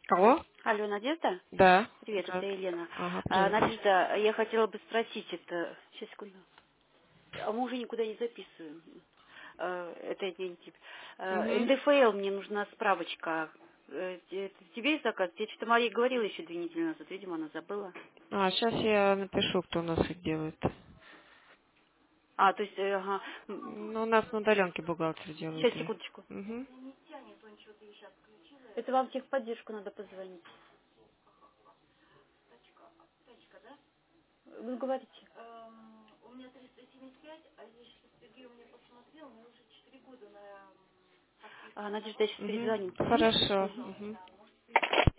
Алло? Алло, Надежда? Да. Привет, это Так. Елена. Ага, привет. Надежда, я хотела бы спросить это... Сейчас, секунду. А мы уже никуда не записываем. Это не тип. Угу. НДФЛ, мне нужна справочка. Это тебе заказ? Я что-то Мария говорила еще 2 недели назад. Видимо, она забыла. Сейчас я напишу, кто у нас их делает. То есть, ага. Ну, у нас на удаленке бухгалтер делает Сейчас, их. секундочку. Угу. Это вам в техподдержку надо позвонить. Вы говорите. Надежда, я сейчас Угу. перезвоню. Хорошо. Мгм. Угу.